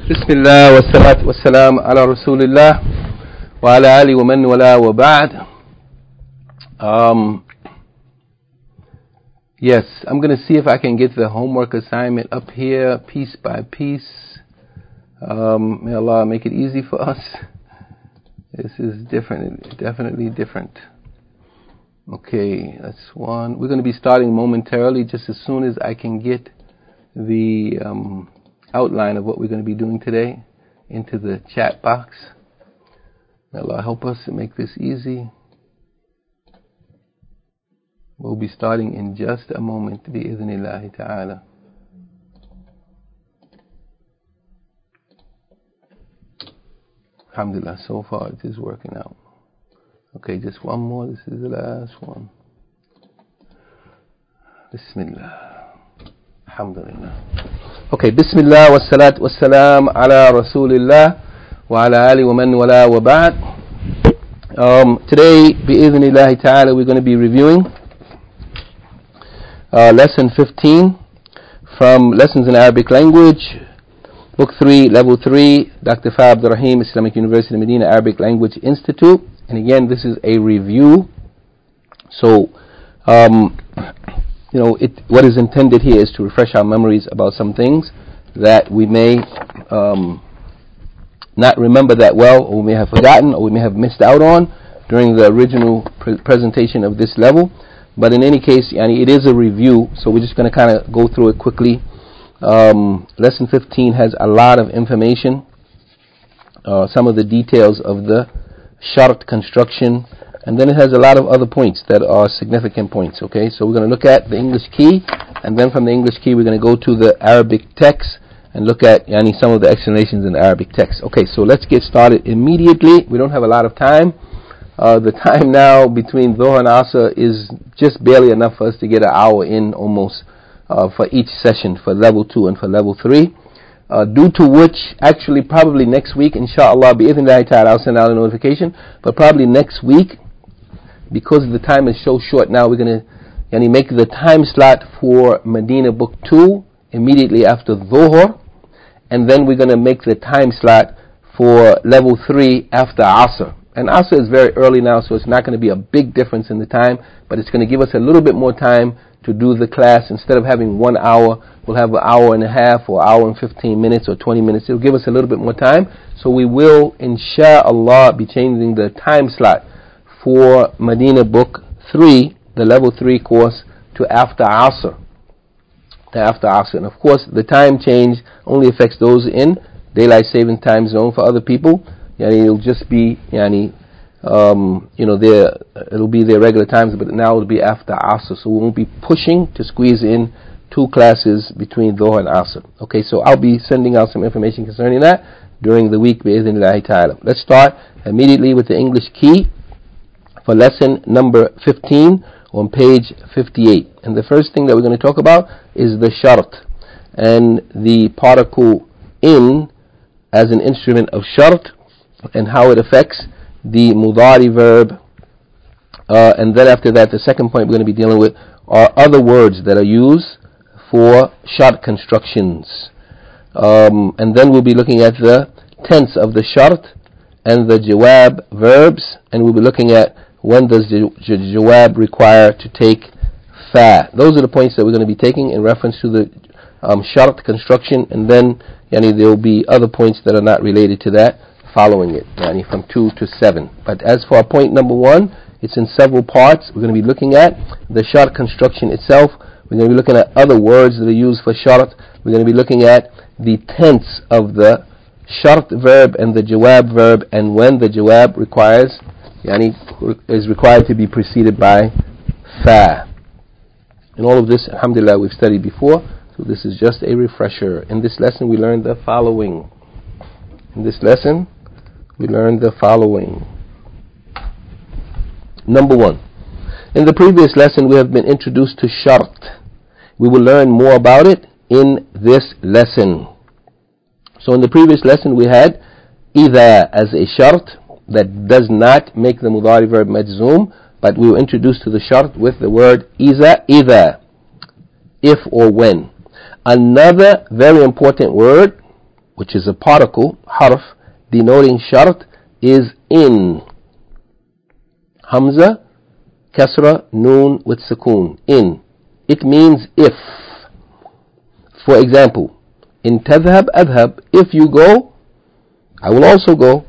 بسم الله والصلاة والسلام على رسول الله وعلى آله ومن والاه وبعد. Yes, I'm going to see if I can get the homework assignment up here piece by piece. May Allah make it easy for us. This is different, definitely different. Okay, that's one. We're going to be starting momentarily just as soon as I can get the outline of what we're going to be doing today into the chat box. May Allah help us to make this easy. We'll be starting in just a moment, bi'idhnillahi ta'ala. Alhamdulillah, so far it is working out. Okay, just one more. This is the last one. Bismillah. Alhamdulillah. Okay, Bismillah wa salat wa salam ala Rasulillah wa ala ali wa man wala wa ba'd. Today, bi'idhnillahi ta'ala, we're going to be reviewing lesson 15 from Lessons in Arabic Language, Book 3, Level 3, Dr. Fa Abdul Rahim, Islamic University Medina Arabic Language Institute. And again, this is a review. So, what is intended here is to refresh our memories about some things that we may not remember that well, or we may have forgotten, or we may have missed out on during the original presentation of this level. But in any case, it is a review, so we're just going to kind of go through it quickly. Lesson 15 has a lot of information, some of the details of the shart construction, and then it has a lot of other points that are significant points. Okay, so we're going to look at the English key, and then from the English key we're going to go to the Arabic text and look at some of the explanations in the Arabic text. Okay, so let's get started immediately. We don't have a lot of time. The time now between Dhuhr and Asr is just barely enough for us to get an hour in almost for each session, for level 2 and for level 3. Due to which, actually probably next week, inshallah, bi'idhnillahi ta'ala, I'll send out a notification, but probably next week, because the time is so short now, we're going to make the time slot for Medina Book 2 immediately after Dhuhr, and then we're going to make the time slot for level 3 after Asr. And Asr is very early now, so it's not going to be a big difference in the time, but it's going to give us a little bit more time to do the class. Instead of having 1 hour, we'll have an hour and a half, or hour and 15 minutes, or 20 minutes. It'll give us a little bit more time. So we will, insha'Allah, be changing the time slot for Medina Book 3, the level 3 course, to after Asr. And of course, the time change only affects those in daylight saving time zone. For other people, it'll just be, it'll be their regular times, but now it'll be after Asr. So we won't be pushing to squeeze in 2 classes between Dhuhr and Asr. Okay, so I'll be sending out some information concerning that during the week, bi'idhnillahi ta'ala. Let's start immediately with the English key for lesson number 15 on page 58. And the first thing that we're going to talk about is the shart and the particle in as an instrument of shart and how it affects the mudari verb. And then after that, the second point we're going to be dealing with are other words that are used for shart constructions. And then we'll be looking at the tense of the shart and the jawab verbs, and we'll be looking at when does the jawab require to take fa. Those are the points that we're going to be taking in reference to the shart construction, and then there will be other points that are not related to that following it, from 2 to 7. But as for point number 1, it's in several parts. We're going to be looking at the shart construction itself. We're going to be looking at other words that are used for shart. We're going to be looking at the tense of the shart verb and the jawab verb, and when the jawab is required to be preceded by fa. And all of this, alhamdulillah, we've studied before, so this is just a refresher. In this lesson we learned the following. Number 1. In the previous lesson we have been introduced to shart. We will learn more about it in this lesson. So in the previous lesson we had idha as a shart that does not make the mudari verb majzoom, but we were introduced to the shart with the word idha, if or when. Another very important word which is a particle, harf, denoting shart, is in. Hamza, kasra, noon with sukoon. In. It means if. For example, in tadhhab, adhab, if you go, I will also go.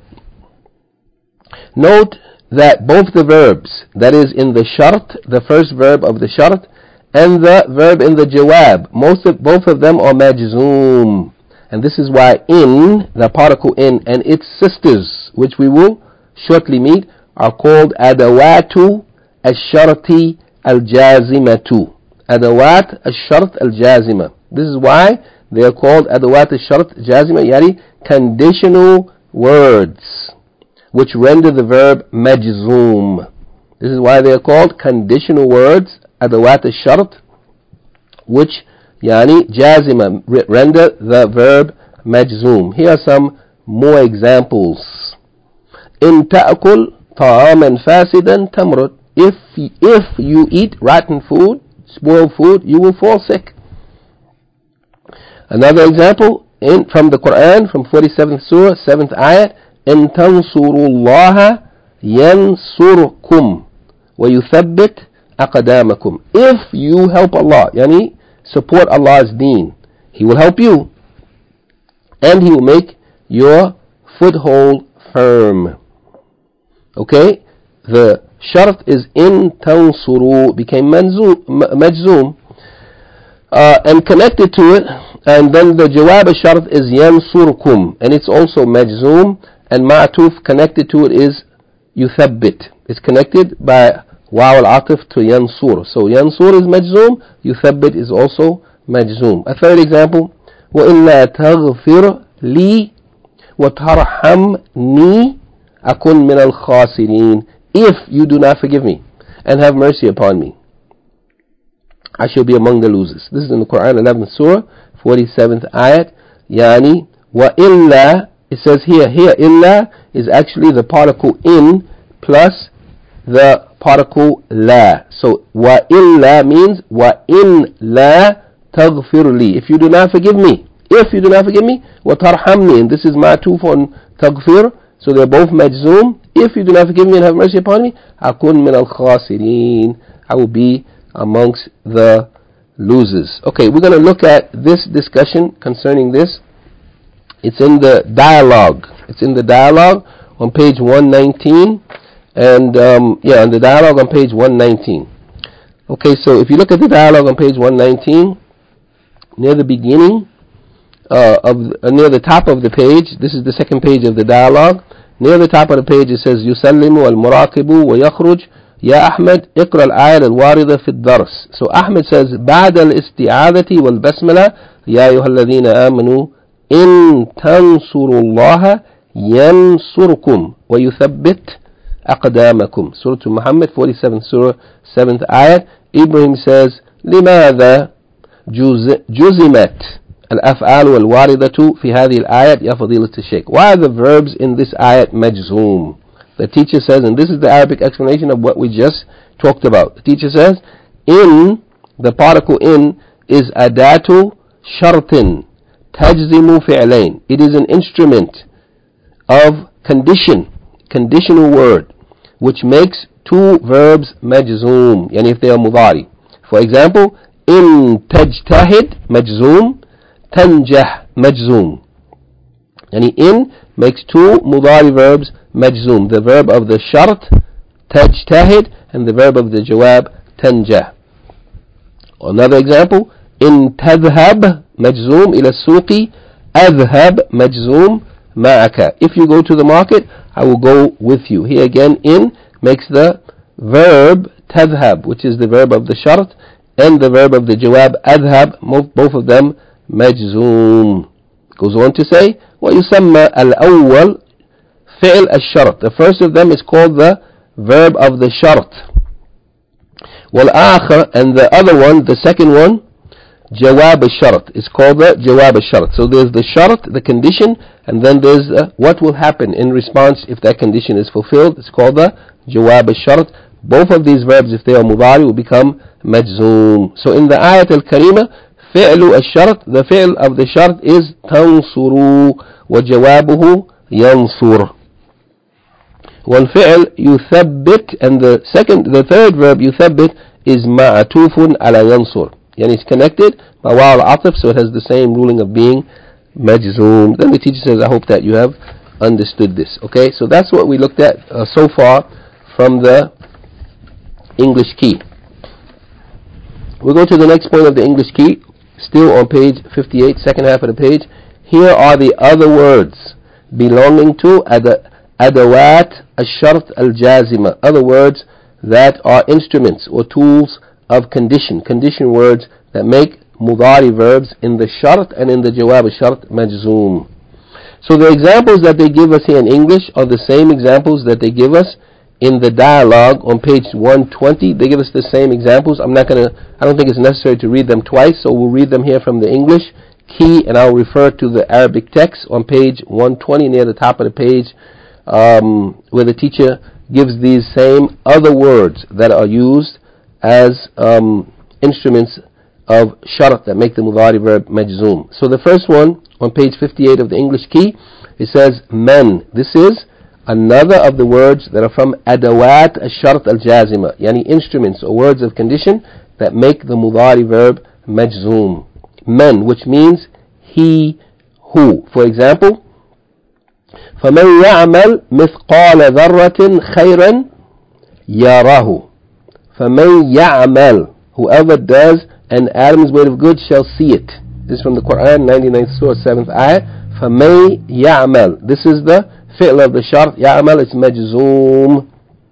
Note that both the verbs, that is in the shart, the first verb of the shart, and the verb in the jawab, both of them are majzoom. And this is why in, the particle in, and its sisters, which we will shortly meet, are called adawatu al-sharti al-jazimatu. Adawat al-shart al-jazima. This is why they are called adawat al-shart al-jazima, yani conditional words, which render the verb majzoom. This is why they are called conditional words, adawat al-shart, which yani jazima, render the verb majzoom. Here are some more examples. In ta'kul ta'aman fasidan tamrud. If you eat rotten food, spoiled food, you will fall sick. Another example from the Quran, from 47th surah, 7th ayat. In tansurullaha yansurkum wa yuthabbit aqdamakum. If you help Allah, yani support Allah's deen, He will help you and He will make your foothold firm. Okay? The shart is in tansuru, became majzoom, and connected to it, and then the jawab shart is yansurkum, and it's also majzoom, and ma'tuf connected to it is yuthabbit. It's connected by waw al-atif to yansur. So yansur is majzoom, yuthabbit is also majzoom. A third example, وَإِلَّا تَغْفِرْ لِي وَتَرْحَمْنِي أَكُنْ مِنَ الْخَاسِرِينَ. If you do not forgive me and have mercy upon me, I shall be among the losers. This is in the Quran, 11th surah, 47th ayat. Yani, وَإِلَّا, it says here, illa is actually the particle in plus the particle la. So وَإِلَّا means وَإِن لَا تَغْفِرْ لِي. If you do not forgive me, وَتَرْحَمْنِي, and this is ma'tuf on taghfir, so they're both majzoom. If you do not forgive me and have mercy upon me, أَكُنْ مِنَ الْخَاسِرِينَ, I will be amongst the losers. Okay, we're going to look at this discussion concerning this. It's in the dialogue. It's in the dialogue on page 119. And, in the dialogue on page 119. Okay, so if you look at the dialogue on page 119, near the beginning, near the top of the page, this is the second page of the dialogue. Near the top of the page it says, يُسَلِّمُ الْمُرَاقِبُ وَيَخْرُجْ يا أحمد اقرأ الآية الواردة في الدرس. So Ahmed says, بعد الاستعاذة والبسملة يا أيها الذين آمنوا إن تنصروا الله ينصركم ويثبت أقدامكم. Surah Muhammad, 47th surah, 7th ayat. Ibrahim says, لماذا جزمت الأفعال والواردة في هذه الآية يا فضيلة الشيخ? Why are the verbs in this ayat majzoom? The teacher says, and this is the Arabic explanation of what we just talked about. The teacher says, in, the particle in, is adatu shartin tajzimu fi'lain. It is an instrument of conditional word, which makes two verbs majzoom, yani if they are mudari. For example, in tajtahid majzoom, tanjah majzoom. Yani in makes two mudari verbs majzoom, the verb of the shart tajtahid and the verb of the jawab tanjah. Another example, in tadhhab majzoom ila suqi, adhhab majzoom ma'aka. If you go to the market, I will go with you. Here again, in makes the verb tadhhab, which is the verb of the shart, and the verb of the jawab adhhab, both of them majzoom. Goes on to say, وَيُسَمَّى الْأَوَّلِ فِعْل الشَّرْط. The first of them is called the verb of the shart. وَالْآخَرِ, and the other one, the second one, jawab al-shart, is called the jawab al-shart. So there's the shart, the condition, and then there's what will happen in response if that condition is fulfilled. It's called the jawab al-shart. Both of these verbs, if they are mudari, will become majzoom. So in the ayat al-karima, فعل الشرط, the فعل of the shart is تنصروا, وجوابه ينصر. والفعل يثبت, and the third verb يثبت is معطوف على ينصر, يعني it's connected by واو العطف, so it has the same ruling of being مجزوم. Then the teacher says, I hope that you have understood this. Okay, so that's what we looked at so far from the English key. We'll go to the next point of the English key, still on page 58, second half of the page. Here are the other words belonging to adawat al-shart al-jazima, other words that are instruments or tools of condition words that make mudari verbs in the shart and in the jawab al-shart majzoom. So the examples that they give us here in English are the same examples that they give us in the dialogue on page 120. They give us the same examples. I don't think it's necessary to read them twice, so we'll read them here from the English key, and I'll refer to the Arabic text on page 120 near the top of the page, where the teacher gives these same other words that are used as instruments of shart that make the mudari verb majzoom. So the first one on page 58 of the English key, it says men. This is another of the words that are from adawat al-shart al-jazima, yani instruments or words of condition that make the mudari verb majzoom. Men, which means he, who. For example, فَمَنْ يَعْمَلْ مِثْقَالَ ذَرَّةٍ خَيْرًا يَرَهُ. فَمَنْ يَعْمَلْ, whoever does an atom's weight of good shall see it. This is from the Quran, 99th surah, 7th ayah. فَمَنْ يَعْمَلْ, this is the fi'l of the shart. يَعْمَلْ is majzoom.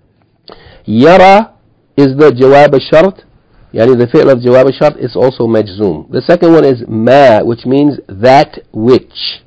Yara is the jawab al-shart, yani the fi'l of jawab al-shart is also majzoom. The second one is ma, which means that which.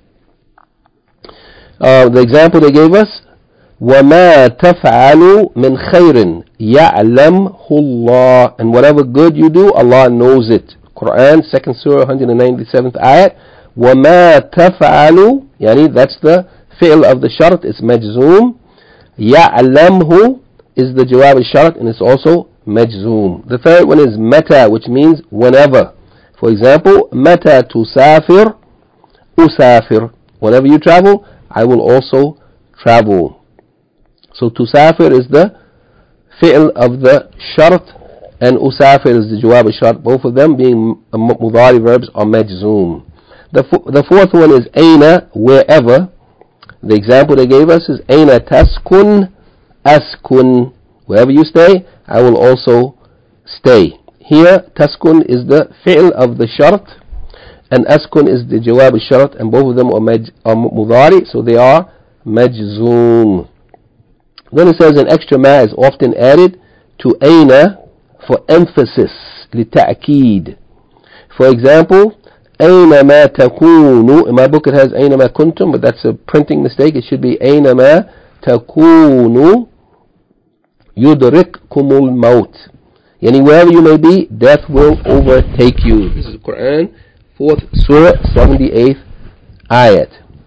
The example they gave us, وَمَا تَفْعَلُوا مِنْ خَيْرٍ يَعْلَمْهُ اللَّهُ, and whatever good you do, Allah knows it. Quran, 2nd surah, 197th ayat. وَمَا تَفْعَلُوا, yani that's the fi'l of the shart, it's majzoom. يَعْلَمْهُ is the jawab al-shart, and it's also majzoom. The third one is mata, which means whenever. For example, mata tusafir usafir, whenever you travel, I will also travel. So tusafir is the fi'l of the shart, and usafir is the jawab al-shart. Both of them being mudari verbs are majzoom. The fourth one is aina, wherever. The example they gave us is aina taskun askun, wherever you stay, I will also stay. Here, taskun is the fi'l of the shart, and askun is the jawab al-shart, and both of them are mudari, so they are majzoom. Then it says an extra ma is often added to aina for emphasis, لِتَأْكِيد. For example, أَيْنَمَا تَكُونُوا. In my book it has أَيْنَمَا كُنْتُم, but that's a printing mistake. It should be أَيْنَمَا تَكُونُوا يُدْرِكْكُمُ الْمَوْتِ. Yani wherever you may be, death will overtake you. This is Quran, 4th surah, 78th ayat.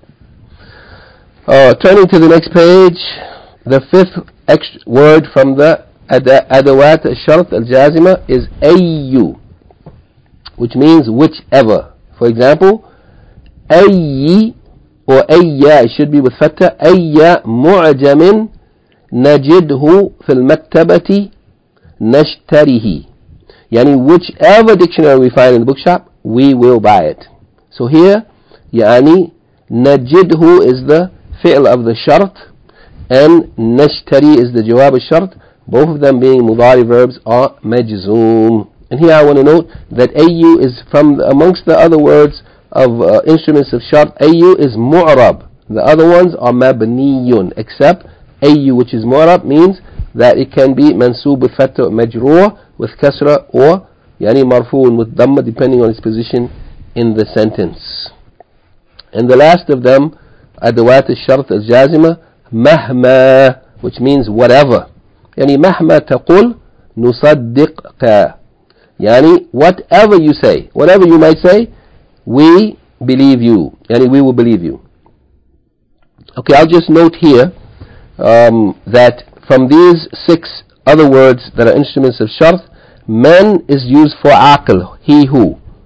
Turning to the next page, the fifth word from the adawat al-shart al-jazima is ayyu, which means whichever. For example, ayyi or ayya, it should be with fatha, ayya mu'jamin najidhu fil maktabati nashtarihi. Yani whichever dictionary we find in the bookshop, we will buy it. So here, yani najidhu is the fi'l of the shart, and nashtari is the jawab al-shart. Both of them being mudari verbs are majzoom. And here I want to note that ayu is from amongst the other words of instruments of shart. Ayu is mu'rab. The other ones are mabniyun, except ayu, which is mu'rab, means that it can be mansoob with fatha, majroor with kasra, or yani marfu'un with dhamma, depending on its position in the sentence. And the last of them, adawat al-shart al-jazima, mahma, which means whatever. Yani mahma taqul nusaddiqka. Yani whatever you say, whatever you might say, we believe you. Yani we will believe you. Okay, I'll just note here that from these 6 other words that are instruments of shart, man is used for aql, he who.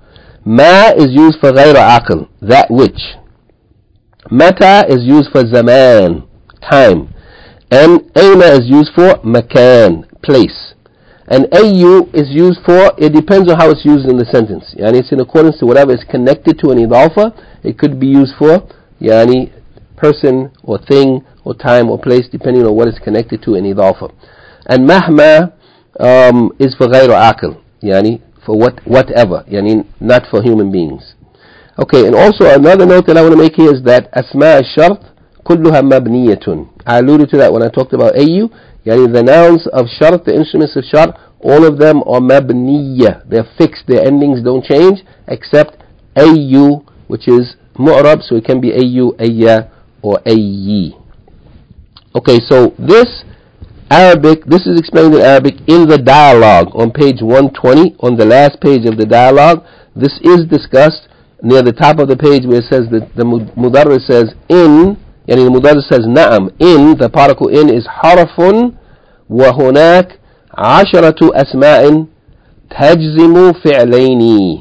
Ma is used for غير عاقل, that which. Mata is used for zaman, time. And Aina is used for makan, place. And Ayu is used for, it depends on how it's used in the sentence. Yani it's in accordance to whatever is connected to an idafa. It could be used for yani person or thing or time or place, depending on what is connected to an idafa. And Mahma is for غير عاقل, yani for whatever, yani not for human beings. Okay, and also another note that I want to make here is that Asma al-Shart كلها مبنية. I alluded to that when I talked about Ayu. Yani the nouns of Shart, the instruments of Shart, all of them are mabniya. They're fixed, their endings don't change, except Ayu, which is mu'rab, so it can be Ayu, Ayya, or Ayyi. Okay, so this is explained in Arabic in the dialogue on page 120, on the last page of the dialogue. This is discussed near the top of the page where it says that the Mudarris says in, yani the Mudarris says na'am, in, the particle in is harfun wa hunak 10 أسماء تجزم فعلين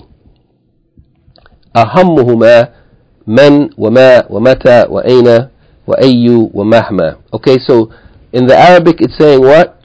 أهمهما من وما ومتى وأين وأي ومهما. Okay, so in the Arabic it's saying what?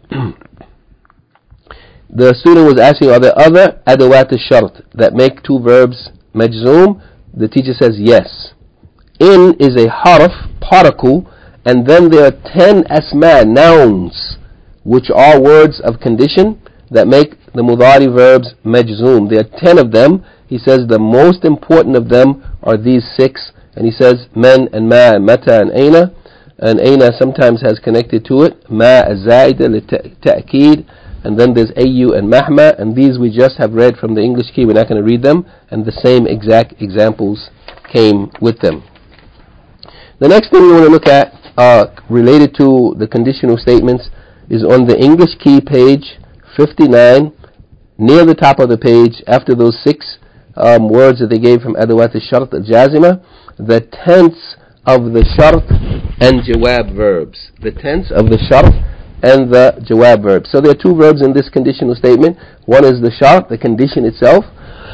The student was asking, are there other adawat al-shart that make two verbs majzoom? The teacher says yes. In is a harf, particle, and then there are 10 asma, nouns, which are words of condition that make the mudari verbs majzoom. There are 10 of them. He says the most important of them are these 6, and he says men and ma and mata and aina, and aina sometimes has connected to it ma az-zaida li-ta'kid, and then there's ayu and mahma, and these we just have read from the English key. We're not going to read them, and the same exact examples came with them. The next thing we want to look at related to the conditional statements is on the English key, page 59, near the top of the page, after those 6 words that they gave from adawat al-shart al-jazima, the tense of the shart and jawab verbs. The tense of the shart and the jawab verbs. So there are 2 verbs in this conditional statement. One is the shart, the condition itself,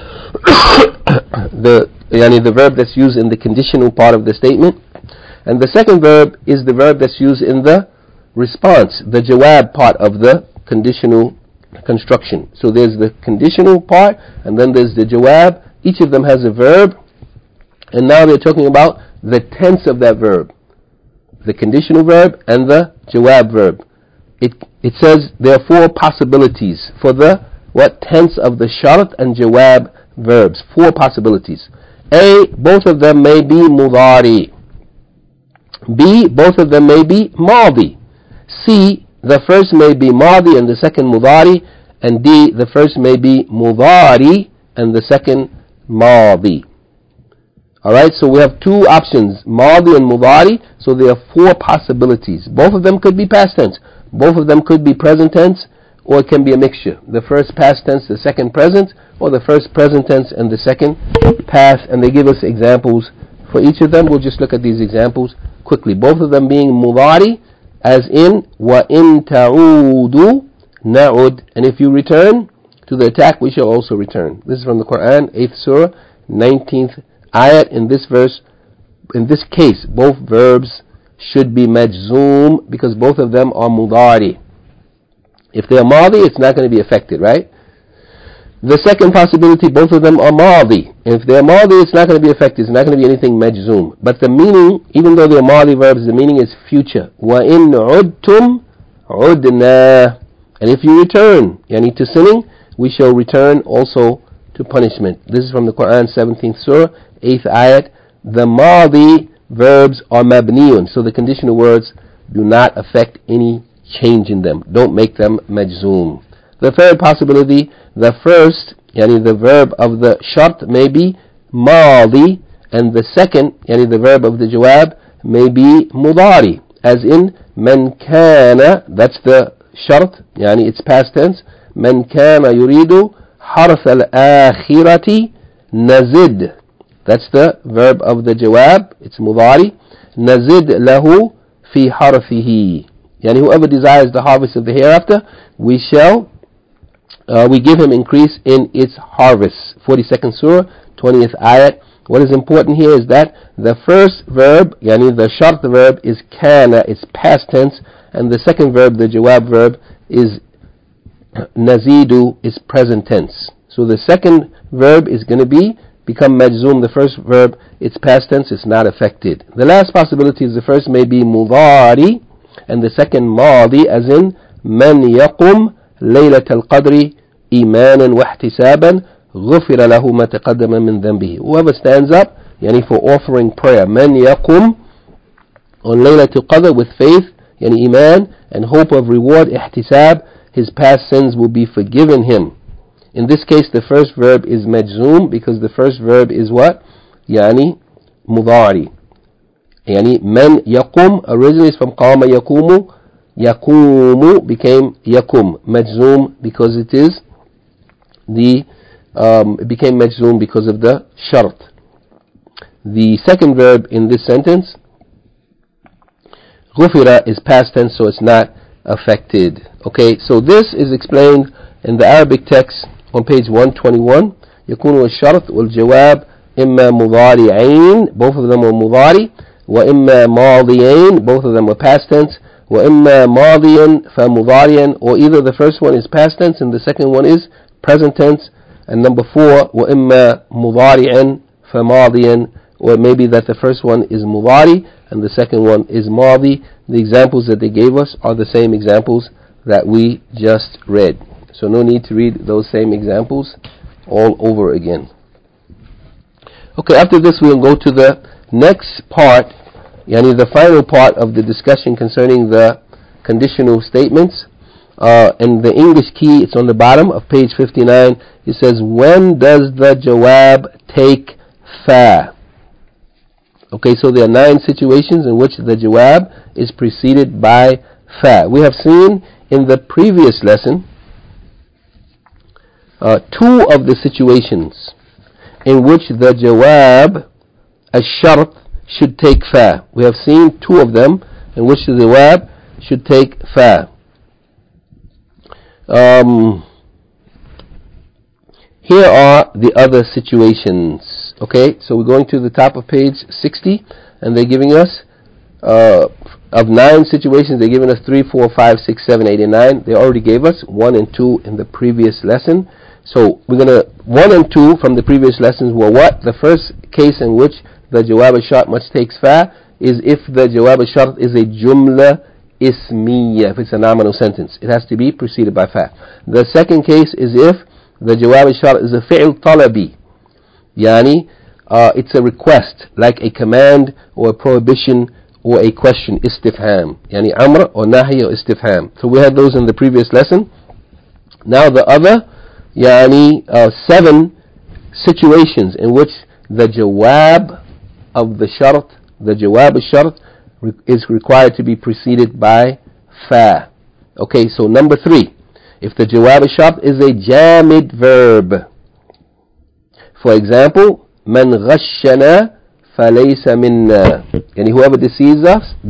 the verb that's used in the conditional part of the statement. And the second verb is the verb that's used in the response, the jawab part of the conditional construction. So there's the conditional part, and then there's the jawab. Each of them has a verb, and now they're talking about the tense of that verb, the conditional verb and the jawab verb. It says there are 4 possibilities for the tense of the shart and jawab verbs. 4 possibilities. A, both of them may be mudari. B, both of them may be madi. C, the first may be madi and the second mudari. And D, the first may be mudari and the second madi. Alright, so we have 2 options, madi and mudari. So there are 4 possibilities. Both of them could be past tense. Both of them could be present tense, or it can be a mixture. The first past tense, the second present, or the first present tense and the second past. And they give us examples for each of them. We'll just look at these examples quickly. Both of them being mudari, as in wa in ta'udu na'ud, and if you return to the attack, we shall also return. This is from the Quran, 8th surah, 19th ayat. In this verse, in this case, both verbs should be majzoom because both of them are mudari. If they are madi, it's not going to be affected, right? The second possibility, both of them are madi. If they're madi, it's not going to be affected. It's not going to be anything majzoom. But the meaning, even though they're madi verbs, the meaning is future. وَإِنْ عُدْتُمْ عُدْنَا. And if you return, yani to sinning, we shall return also to punishment. This is from the Quran, 17th surah, 8th ayat. The madi verbs are mabniyun, so the conditional words do not affect any change in them. Don't make them majzoom. The third possibility, the first, yani the verb of the shart may be madi, and the second, yani the verb of the jawab, may be mudari, as in man kana, that's the shart, yani it's past tense, man kana yuridu harf al-akhirati nazid. That's the verb of the jawab, it's mudari. Nazid lahu fi harfihi. Yani whoever desires the harvest of the hereafter, we shall we give him increase in its harvest. 42nd surah, 20th ayat. What is important here is that the first verb, yani the shart verb, is kana, it's past tense, and the second verb, the jawab verb, is nazidu, is present tense. So the second verb is going to become majzoom. The first verb, it's past tense, it's not affected. The last possibility is the first may be mudari, and the second madi, as in man yaqum laylat al-qadri imanan wa ihtisaban غفر له ما تقدم من ذنبه. Whoever stands up, yani for offering prayer, man yaqum, on laylatul qadr with faith, yani iman, and hope of reward, ihtisab, his past sins will be forgiven him. In this case, the first verb is majzoom, because the first verb is what? Yani mudari. Yani man yaqum originally is from qama yaqumu. Yaqumu became yakum. Majzoom because it is it became majzoom because of the shart. The second verb in this sentence, ghufira, is past tense, so it's not affected. Okay, so this is explained in the Arabic text on page 121. يكون الشرط والجواب إما مضارعين, both of them were مضارع, وإما ماضيين, both of them were past tense, وإما ماضيا فمضارعا, or either the first one is past tense and the second one is present tense. And number 4, وَإِمَّا مُضَارِعًا فَمَاضِيًا, or maybe that the first one is mudari and the second one is madi. The examples that they gave us are the same examples that we just read. So no need to read those same examples all over again. Okay, after this we'll go to the next part, yani the final part of the discussion concerning the conditional statements. In the English key, it's on the bottom of page 59. It says, when does the jawab take fa? Okay, so there are 9 situations in which the jawab is preceded by fa. We have seen in the previous lesson 2 of the situations in which the jawab ash-shart should take fa. We have seen 2 of them in which the jawab should take fa. Here are the other situations. Okay, so we're going to the top of page 60, and they're giving us of 9 situations, they're giving us 3, 4, 5, 6, 7, 8, and 9. They already gave us 1 and 2 in the previous lesson. So we're going to 1 and 2 from the previous lessons were what? The first case in which the jawab al-shart must take fa is if the jawab al-shart is a jumla ismiya, if it's a nominal sentence. It has to be preceded by fa. The second case is if the jawab al-shart is a fi'l talabi, yani it's a request, like a command or a prohibition or a question, istifham, yani amr or nahi or istifham. So we had those in the previous lesson. Now the other, yani 7 situations in which the jawab of the shart, the jawab al-shart, is required to be preceded by fa. Okay, so number 3, if the jawab al-shart is a jamid verb. For example, man ghashana falaysa minna, and whoever deceives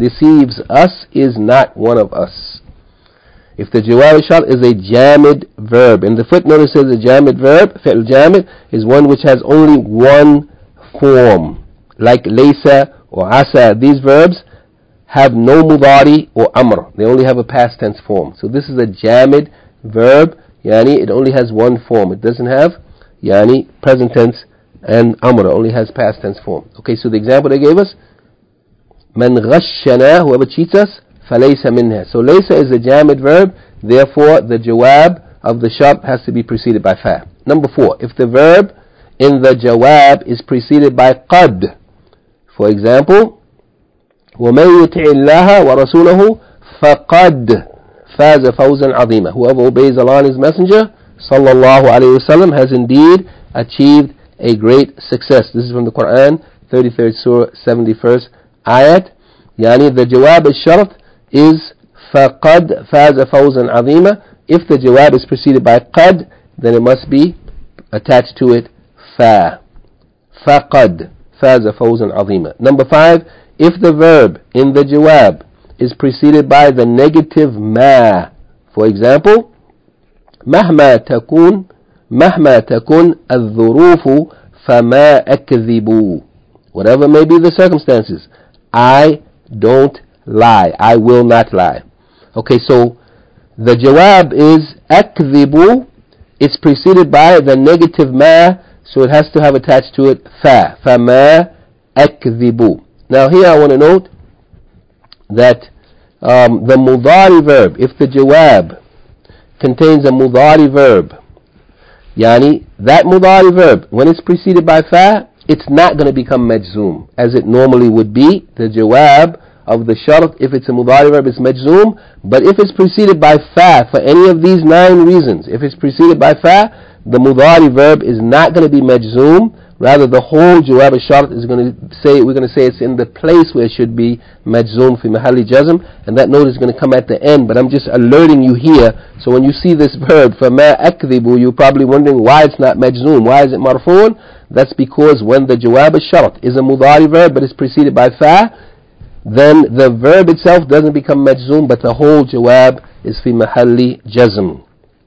us is not one of us. If the jawab al-shart is a jamid verb, in the footnote it says a jamid verb, fi'l jamid, is one which has only one form, like laysa or asa. These verbs have no mudari or amr, they only have a past tense form. So this is a jamid verb, yani it only has one form. It doesn't have yani present tense and amr, it only has past tense form. Okay, so the example they gave us, man ghashana, whoever cheats us, falaysa minha. So laysa is a jamid verb, therefore the jawab of the shart has to be preceded by fa. Number 4, if the verb in the jawab is preceded by qad, for example, وَمَن يُطِعِ اللَّهَ وَرَسُولَهُ فَقَدْ فَازَ فَوْزًا عَظِيمًا. Whoever obeys Allah and His Messenger sallallahu alayhi wasallam has indeed achieved a great success. This is from the Quran, 33rd surah, 71st ayat. Yani the jawab al-shart is فَقَدْ فَازَ فَوْزًا عَظِيمًا. If the jawab is preceded by qad, then it must be attached to it fa. فَقَدْ فَازَ فَوْزًا عَظِيمًا. Number 5, if the verb in the jawab is preceded by the negative ma, for example, مهما تكن الظروف فما أكذب. Whatever may be the circumstances, I don't lie. I will not lie. Okay, so the jawab is أكذب. It's preceded by the negative ma, so it has to have attached to it fa. فما أكذب. Now here I want to note that the mudari verb, if the jawab contains a mudari verb, yani that mudari verb, when it's preceded by fa, it's not going to become majzoom as it normally would be. The jawab of the shart, if it's a mudari verb, is majzoom. But if it's preceded by fa for any of these 9 reasons, if it's preceded by fa, the mudari verb is not going to be majzoom. Rather, the whole jawab al-shart is going to say, we're going to say it's in the place where it should be majzoom fi mahalli jazm, and that note is going to come at the end. But I'm just alerting you here. So when you see this verb فَمَا أَكْذِبُ, you're probably wondering why it's not majzoom. Why is it marfu'un? That's because when the jawab al-shart is a mudari verb but it's preceded by fa, then the verb itself doesn't become majzoom, but the whole jawab is fi mahalli jazm.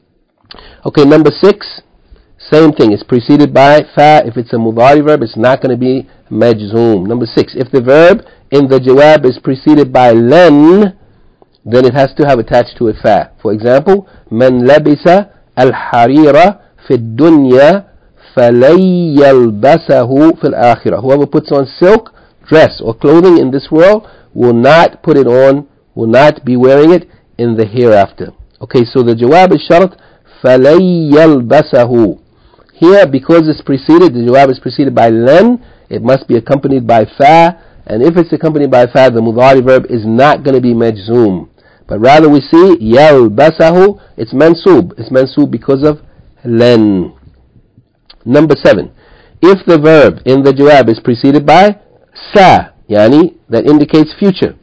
Okay, number 6. Same thing, it's preceded by fa. If it's a mudari verb, it's not going to be majzoom. Number 6, if the verb in the jawab is preceded by len, then it has to have attached to it fa. For example, من لبس الحرير في الدنيا فلن يلبسه في الآخرة. Whoever puts on silk dress or clothing in this world will not put it on, will not be wearing it in the hereafter. Okay, so the jawab is shart فلن يلبسه. Here, because it's preceded, the jawab is preceded by len, it must be accompanied by fa, and if it's accompanied by fa, the mudari verb is not going to be majzoom. But rather we see yalbasahu, it's mansoob. It's mansoob because of len. Number 7. If the verb in the jawab is preceded by sa, yani that indicates future,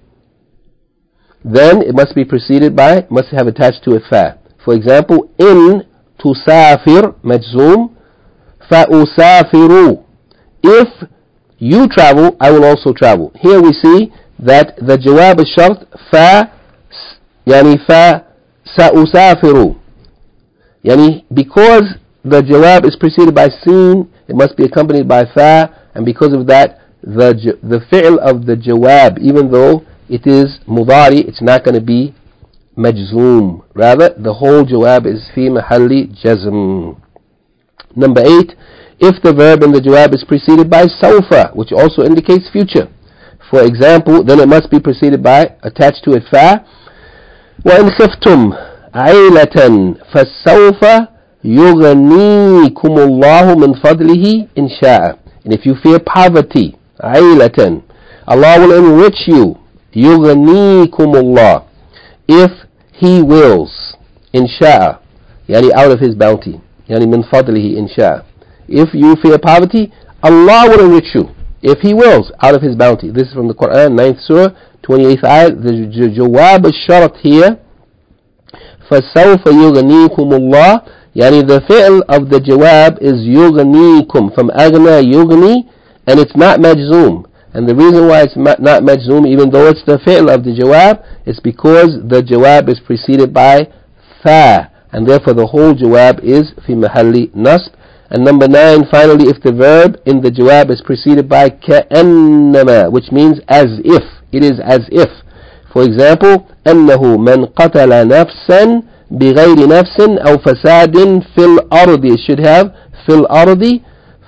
then it must be preceded by, must have attached to it fa. For example, in tusafir majzoom, فَأُسَافِرُ. If you travel, I will also travel. Here we see that the jawab al-shart fa, yani fa سَأُسَافِرُ. Yani because the jawab is preceded by sin, it must be accompanied by fa, and because of that, the fi'l of the jawab, even though it is mudari, it's not going to be majzoom. Rather, the whole jawab is fi mahalli jazm. Number 8, if the verb in the jawab is preceded by sawfa, which also indicates future. For example, then it must be preceded by, attached to it fa. وَإِنْ خِفْتُمْ عَيْلَةً فَسَوْفَ يُغْنِيكُمُ اللَّهُ مِنْ فَضْلِهِ إِنْ شَاءَ. And if you fear poverty, عَيْلَةً, Allah will enrich you. يُغْنِيكُمُ اللَّهُ, if He wills. إِنْ شَاءَ, yani out of His bounty. Yani min fadlihi insha. If you fear poverty, Allah will enrich you, if He wills, out of His bounty. This is from the Quran, 9th surah, 28th ayat. The jawab al-shart here, فَسَوْفَ يُغْنِيكُمُ اللَّهُ, yani the fi'l of the jawab is يُغْنِيكُم, from agna yugni, and it's not majzoom. And the reason why it's not majzoom, even though it's the fi'l of the jawab, is because the jawab is preceded by fa, and therefore the whole jawab is fi mahalli nasb. And number 9, finally, if the verb in the jawab is preceded by كأنما, which means as if, it is as if. For example, أنه من قتل نفسا بغير نفس أو فساد في الأرض, it should have في الأرض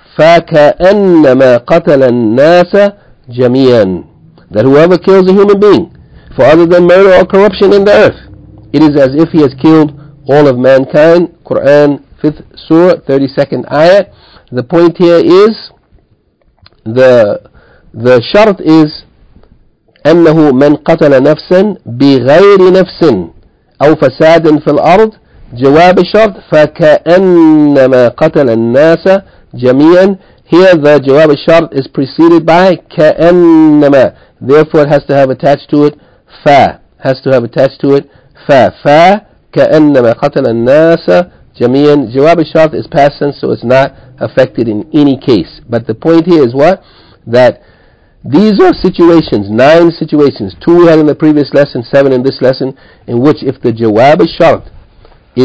فكأنما قتل الناس جميعا, that whoever kills a human being for other than murder or corruption in the earth, it is as if he has killed all of mankind. Quran 5th surah 32nd ayat. The point here is the shart is أنه من قتل نفسا بغير نفس أو فساد في الأرض. جواب الشرط فكأنما قتل الناس جميعا. Here the جواب الشرط is preceded by كأنما, therefore it has to have attached to it fa, fa كأنما قتل الناس جميعا. جواب الشرط is past tense, so it's not affected in any case. But the point here is what? That these are situations, 9 situations, 2 we had in the previous lesson, 7 in this lesson, in which if the jawab al-shart is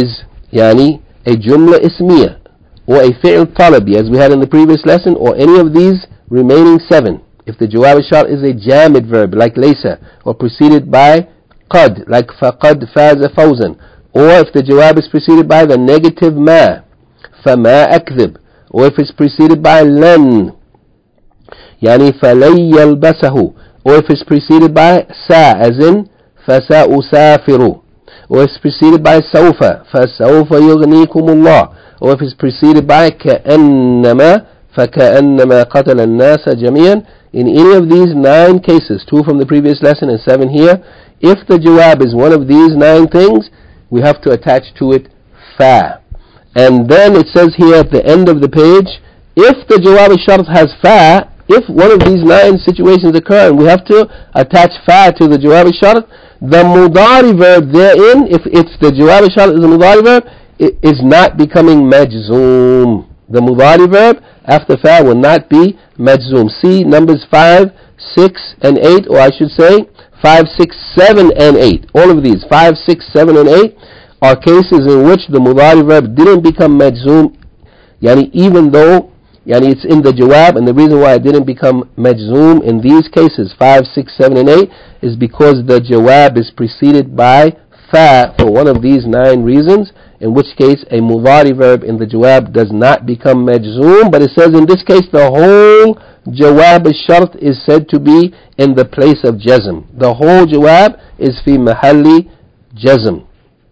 يعني a jumla ismiya or a fi'l talabi as we had in the previous lesson, or any of these remaining 7. If the jawab al-shart is a jamid verb like laysa, or preceded by qad like faqad faza fawzan, or if the jawab is preceded by the negative ma, fama akdhib, or if it's preceded by lan, yani falay yalbasahu, or if it's preceded by sa as in fasa usafiru, or if it's preceded by sawfa fasawfa yughnikumullah, or if it's preceded by ka'annama فكأنما قتل الناس جميعا. In any of these 9 cases, 2 from the previous lesson and 7 here, if the jawab is one of these 9 things, we have to attach to it fa. And then it says here at the end of the page, if the jawab al-shart has fa, if one of these 9 situations occur and we have to attach fa to the jawab al-shart, the mudari verb therein, if the jawab al-shart is a mudari verb, it is not becoming majzoom. The mudari verb after fa will not be majzoom. See numbers 5, 6, and 8, or I should say 5, 6, 7, and 8. All of these, 5, 6, 7, and 8, are cases in which the mudari verb didn't become majzoom, yani even though yani it's in the jawab, and the reason why it didn't become majzoom in these cases, 5, 6, 7, and 8, is because the jawab is preceded by fa for one of these 9 reasons, in which case a mudari verb in the jawab does not become majzoom, but it says in this case the whole jawab al-shart is said to be in the place of jazm. The whole jawab is fi mahalli jazm.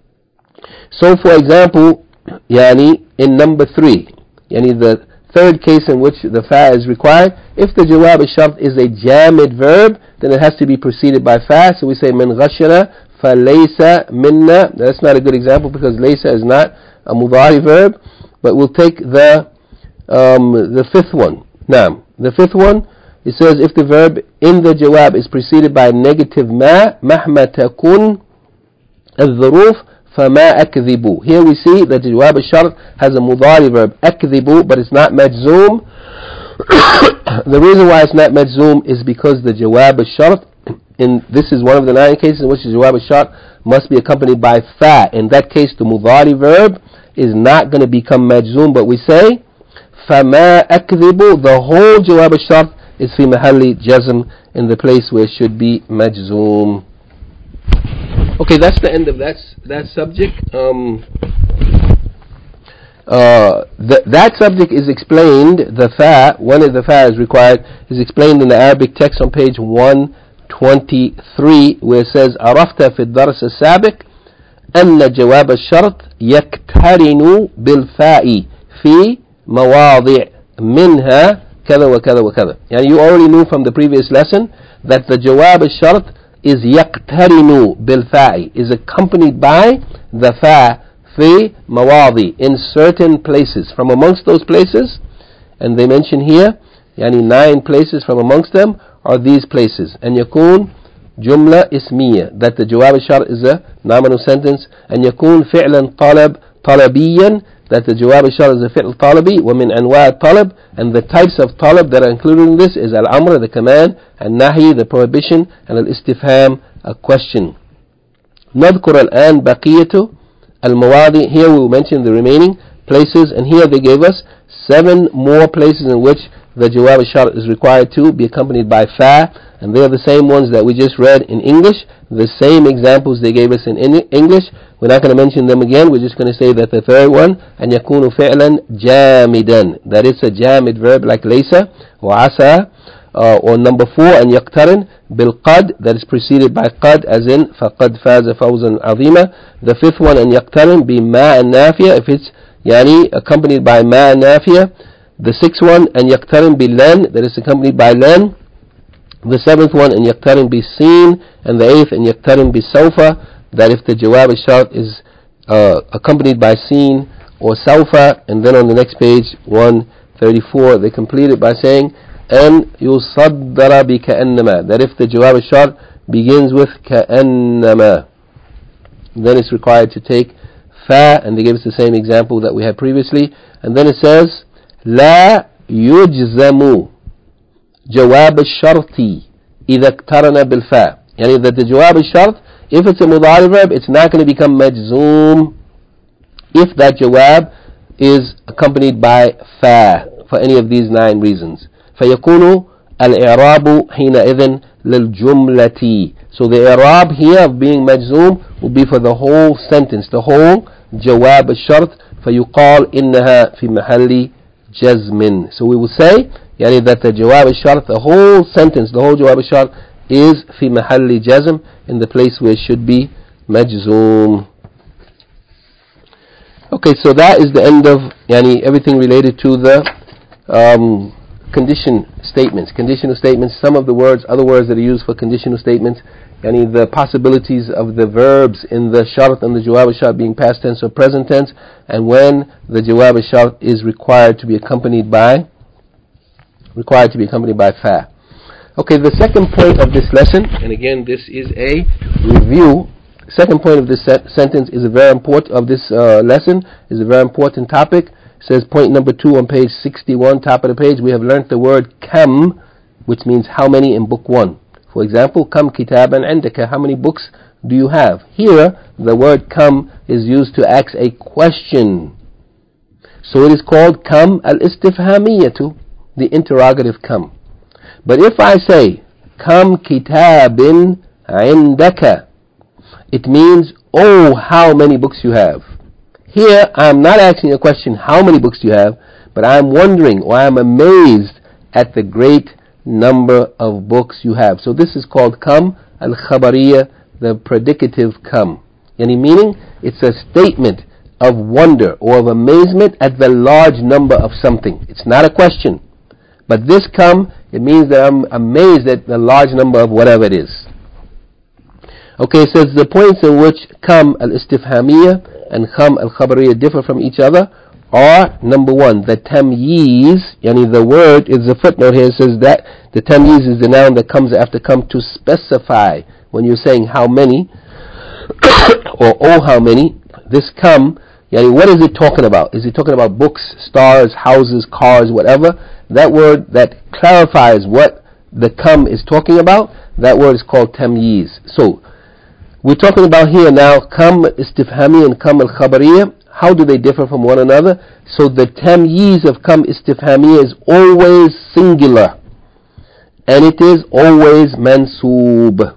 So for example, yani in number 3, yani the third case in which the fa is required, if the jawab al-shart is a jamid verb, then it has to be preceded by fa. So we say min ghashana فَلَيْسَ مِنَّا. That's not a good example because laysa is not a mudari verb, but we'll take the 5th one. Now, the 5th one, it says if the verb in the jawab is preceded by negative ma, مَهْمَ تَكُنْ الظُّرُوف فَمَا أَكْذِبُ. Here we see that the jawab al-shart has a mudari verb, أَكْذِبُ, but it's not majzoom. The reason why it's not majzoom is because the jawab al-shart, this is one of the 9 cases in which the jawab al-shart must be accompanied by fa. In that case, the mudari verb is not going to become majzoom, but we say فَمَا أَكْذِبُ. The whole jawab al-shart is fi mahalli jazm, in the place where it should be majzoom. Okay, that's the end of that subject. That subject is explained, the fa, when the fa is required, is explained in the Arabic text on page 123, where it says عرفت في الدرس السابق أن جواب الشرط يقترن بالفاء في مواضع منها كذا وكذا وكذا. يعني you already knew from the previous lesson that the jawab al-shart is يقترن بالفاء, is accompanied by the fa في مواضع, in certain places. From amongst those places, and they mention here يعني 9 places, from amongst them are these places. And يكون جملة اسمية, that the jawab al-shart is a nominal sentence. And يكون فعلا طلبيا, that the jawab al-shart is a fi'l talabi. ومن أنواع الطلب, and the types of talab that are included in this is al-amr, the command, and nahi, the prohibition, and al-istifham, a question. نذكر الآن بقية المواضع. Here we will mention the remaining places, and here they gave us 7 more places in which the jawab al-shart is required to be accompanied by fa, and they are the same ones that we just read in English, the same examples they gave us in English. We're not going to mention them again. We're just going to say that the third one, أن يكون فعلا جامدا, that it's a jamid verb like laysa or asa, or number 4, أن يقترن بالقد, that is preceded by qad as in فقد فاز فوزا عظيما. The 5th one, أن يقترن بما النافية, if it's يعني accompanied by ma nafiya. The 6th one, أن يقترن باللن, that is accompanied by len. The 7th one, أن يقترن بالسين. And the 8th, أن يقترن بالسوفا, that if the jawab al-shart is accompanied by sin or sawfa. And then on the next page 134, they complete it by saying أن يصدر بكأنما, that if the jawab al-shart begins with كأنما, then it's required to take fa, and they give us the same example that we had previously. And then it says لا يجزم جواب الشرط إذا اقترن بالفاء, يعني that the jawab al-shart, if it's a mudari verb, it's not going to become majzoom if that jawab is accompanied by fa for any of these 9 reasons. فيكون الإعراب حينئذ للجملة. So the i'rab here of being majzoom will be for the whole sentence, the whole jawab al-shart. فيقال إنها في محل جزم. So we will say يعني that the jawab al-shart, the whole sentence, the whole jawab al-shart is في محل جزم, in the place where it should be majzoom. Okay, so that is the end of everything related to the condition statements. Conditional statements, some of the words, other words that are used for conditional statements, the possibilities of the verbs in the shart and the jawab al-shart being past tense or present tense, and when the jawab al-shart is required to be accompanied by fa. Okay, the second point of this lesson, and again this is a review. Second point of this sentence is a very important of this lesson is a very important topic. It says point number 2 on page 61, top of the page. We have learnt the word kam, which means how many, in book 1. For example, kam kitaban indaka, how many books do you have? Here, the word kam is used to ask a question. So it is called kam al-istifhamiyatu, the interrogative kam. But if I say kam kitabin indaka, it means, oh, how many books you have. Here, I'm not asking a question, how many books do you have, but I'm wondering, or I'm amazed at the great number of books you have. So this is called kam al-khabariya, the predicative kam. Meaning, it's a statement of wonder or of amazement at the large number of something. It's not a question. But this kam, it means that I'm amazed at the large number of whatever it is. Okay, it says the points in which kam al-istifhamiyya and kam al-khabariyya differ from each other are, number 1, the tamyiz, the word is a footnote here, it says that the tamyiz is the noun that comes after kam to specify. When you're saying how many, or oh how many, this kam, what is it talking about? Is it talking about books, stars, houses, cars, whatever? That word that clarifies what the kam is talking about, that word is called tamyiz. So, we're talking about here now kam istifhami and kam al-khabariya. How do they differ from one another? So the tamyiz of kam istifhami is always singular, and it is always mansoob.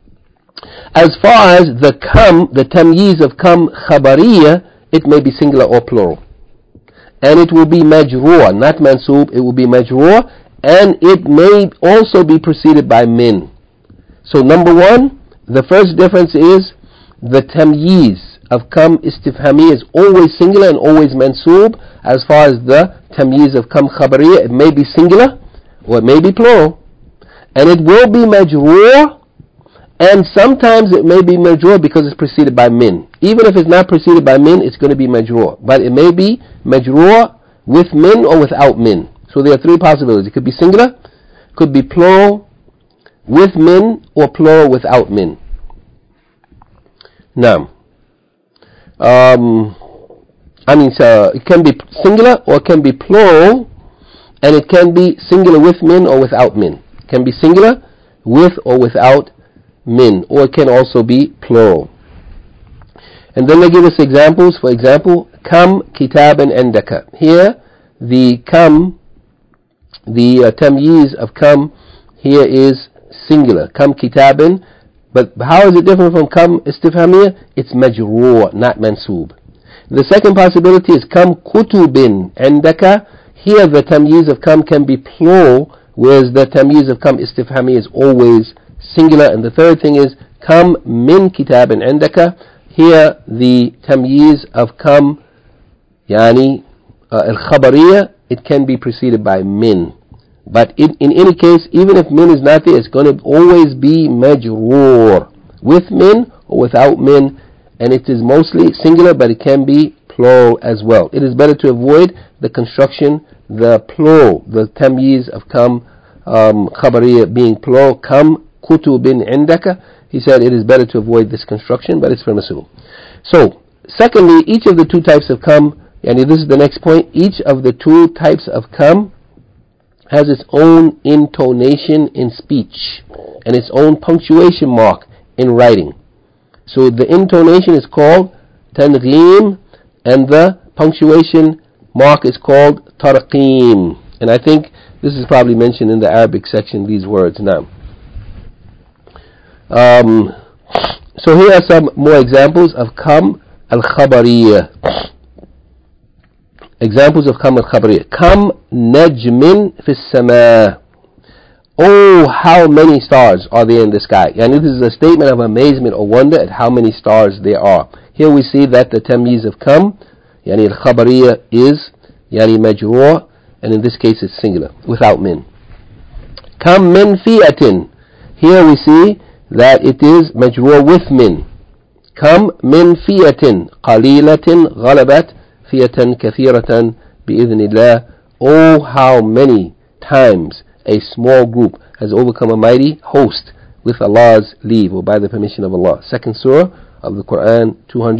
As far as the tamyiz of kam khabariya, it may be singular or plural, and it will be majroor, not mansoob. It will be majroor, and it may also be preceded by min. So number 1, the first difference is the tamyiz of kam istifhami is always singular and always mansoob. As far as the tamyiz of kam khabariya, it may be singular or it may be plural, and it will be majroor, and sometimes it may be majroor because it's preceded by min. Even if it's not preceded by min, it's going to be majroor, but it may be majroor with min or without min. So there are 3 possibilities. It could be singular, could be plural with min, or plural without min. Now, it can be singular or it can be plural, and it can be singular with min or without min. It can be singular with or without min, or it can also be plural. And then they give us examples. For example, kam kitaban indaka. Here, the kam, the tamyiz of kam here is singular, kam kitabin, but how is it different from kam istifhamiyya? It's majroor, not mansoob. The second possibility is kam kutubin indaka. Here the tamyiz of kam can be plural, whereas the tamyiz of kam istifhamiyya is always singular. And the third thing is kam min kitabin indaka. Here the tamyiz of kam al-khabariyya, it can be preceded by min. But in any case, even if min is not there, it's going to always be majroor, with min or without min, and it is mostly singular, but it can be plural as well. It is better to avoid the construction, the plural, the tamyiz of kam khabariya being plural, kam kutubin indaka. He said it is better to avoid this construction, but it's permissible. So, secondly, each of the 2 types of kam, and this is the next point, each of the 2 types of kam has its own intonation in speech and its own punctuation mark in writing. So the intonation is called tanghim and the punctuation mark is called tarqim. And I think this is probably mentioned in the Arabic section, these words now. So here are some more examples of kam al-khabariyah. Examples of kam al-khabariyah. Kam najmin fi sama. Oh, how many stars are there in the sky? And this is a statement of amazement or wonder at how many stars there are. Here we see that the tamyiz of kam, yani al-khabariyah, is yani majrur, and in this case it's singular, without min. Kam min fi'atin. Here we see that it is majrur with min. Kam min fi'atin qalilatin ghalabat fi'atan kathiratan bi'idhnillah. Oh, how many times a small group has overcome a mighty host with Allah's leave, or by the permission of Allah. Second surah of the Quran,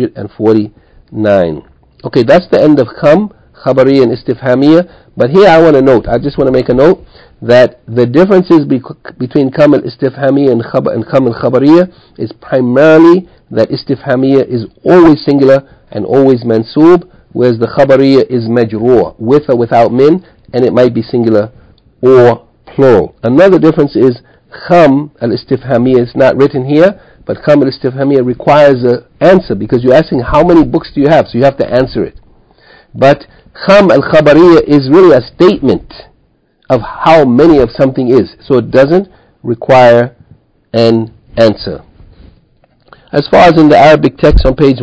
249. Okay, that's the end of kam, khabariya and istifhamiyya. But here I just want to make a note that the differences between kam al-istifhamiyya and kam al-khabariya is primarily that istifhamiyya is always singular and always mansoob, whereas the khabariya is majrur, with or without min, and it might be singular or plural. Another difference is kham al-istifhamiyya is not written here, but kham al-istifhamiyya requires an answer, because you're asking how many books do you have, so you have to answer it. But kham al-khabariyya is really a statement of how many of something is, so it doesn't require an answer. As far as in the Arabic text on page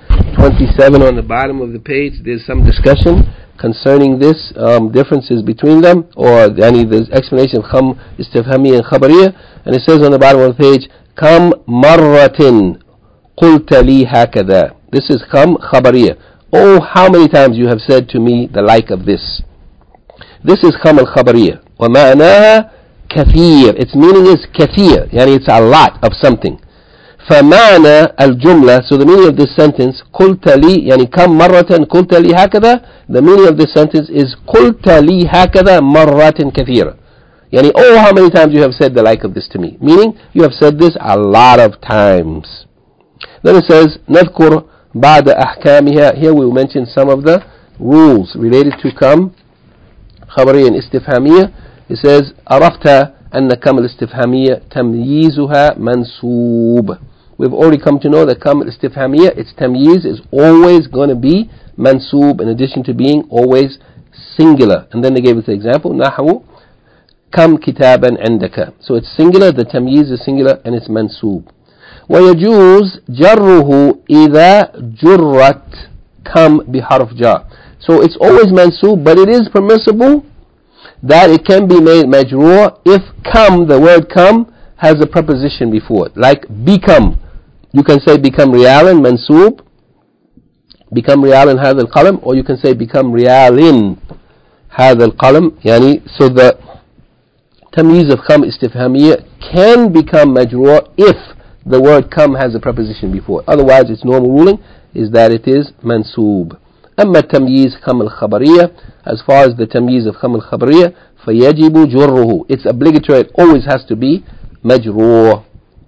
127 on the bottom of the page, there's some discussion concerning this, differences between them, or the explanation of kham, istifhamiyya and khabariyya. And it says on the bottom of the page, kam marratin qulta li hakada. This is kham khabariyya. Oh, how many times you have said to me the like of this. This is kham al-khabariyya. Wa ma'naha kathir. Its meaning is kathir, yani it's a lot of something. فمعنى الجملة, so the meaning of this sentence, قلت لي, يعني كم مرة قلت لي هكذا, the meaning of this sentence is قلت لي هكذا مرات كثيرة. يعني, oh, how many times you have said the like of this to me, meaning you have said this a lot of times. Then it says نذكر بعد أحكامها. Here we will mention some of the rules related to kam, خبرية and istifhamiyya. It says عرفت أن كم الاستفهامية تمييزها منسوب. We've already come to know that kam al-istifhamiyya, its tamyiz is always going to be mansoob, in addition to being always singular. And then they gave us the example, نحو kam kitaban عندك. So it's singular, the tamyiz is singular, and it's mansoob. ويجوز جره إذا جرت kam بحرف جار. So it's always mansoob, but it is permissible that it can be made majrur if kam, the word kam, has a preposition before it, like become. You can say become riyalan mansoob, become riyalan hadha al-qalam, or you can say become riyalin hadha al-qalam. Yani, so the tamyiz of kam istifhamiyya can become majrur if the word kam has a preposition before it. Otherwise, its normal ruling is that it is mansoob. أما التمييز كم الخبرية, as far as the tamyiz of كم الخبرية, فيجب جره, it's obligatory, it always has to be مجرور.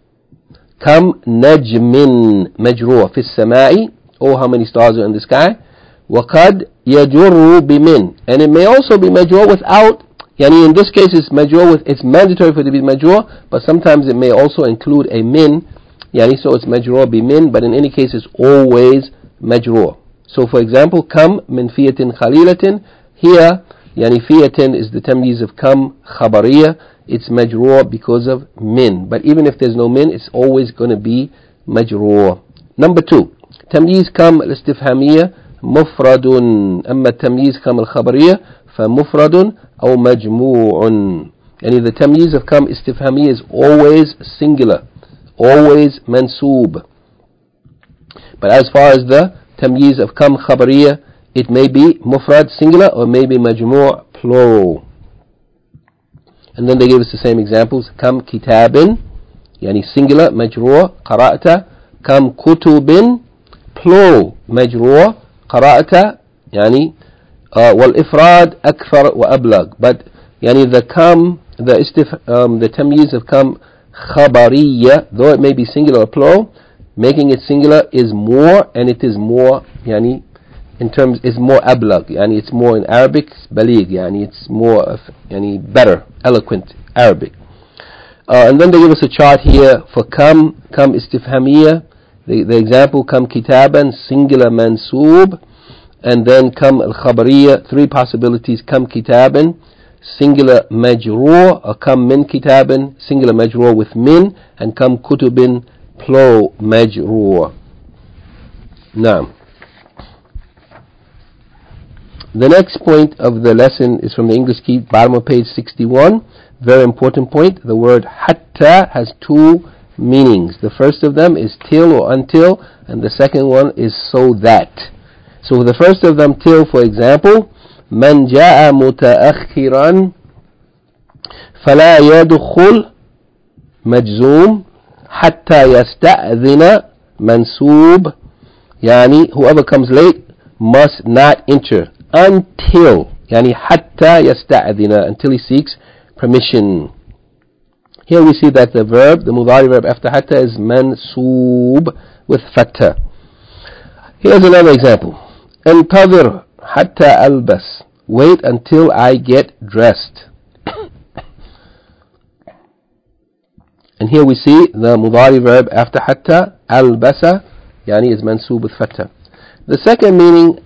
كم نجم مجرور في السماء, oh, how many stars are in the sky. وقد يجر بمن, and it may also be مجرور without, yani in this case it's مجرور with, it's mandatory for it to be مجرور, but sometimes it may also include a min, yani, so it's مجرور بمن, but in any case it's always مجرور. So for example, kam min fiyatin khalilatin, here, yani fiyatin is the tamyiz of kam khabariya, it's majrur because of min. But even if there's no min, it's always going to be majrur. Number 2, tamyiz kam al-istifhamiyya mufradun, amma tamyiz kam al-khabariya famufradun aw majmu'un. Yani the tamyiz of kam istifhamiyya is always singular, always mansoob. But as far as the tamyiz of kam khabariya, it may be mufrad singular or maybe majmu' plural. And then they give us the same examples. Kam kitabin, yani singular majru' qara'ta. Kam kutubin, plural majru' qara'ta, yani wal ifrad akthar wa ablag. But yani the kam, the tamyiz of kam khabariya, though it may be singular or plural, making it singular is more, and it is more yani in terms is more ablag, يعني it's more in Arabic, baligh, يعني it's more يعني better, eloquent Arabic. And then they give us a chart here for kam istifhamiyya. The example, kam kitaban, singular mansoob, and then kam al-khabariyya, three possibilities, kam kitaban, singular majroor, or kam min kitaban, singular majroor with min, and kam kutubin, plural majroor. Now, the next point of the lesson is from the English key, bottom of page 61. Very important point. The word hatta has two meanings. The first of them is till or until, and the second one is so that. So the first of them, till, for example, من جاء متأخرا فلا يدخل مجزوم حتى يستأذن منسوب. يعني whoever comes late must not enter until, يعني حتى يستأذن, until he seeks permission. Here we see that the verb, the mudari verb after hatta is mansoob with fatha. Here's another example. انتظر حتى ألبس. Wait until I get dressed. And here we see the mudari verb after hatta, albasa, yani is mansoob with fatha. The second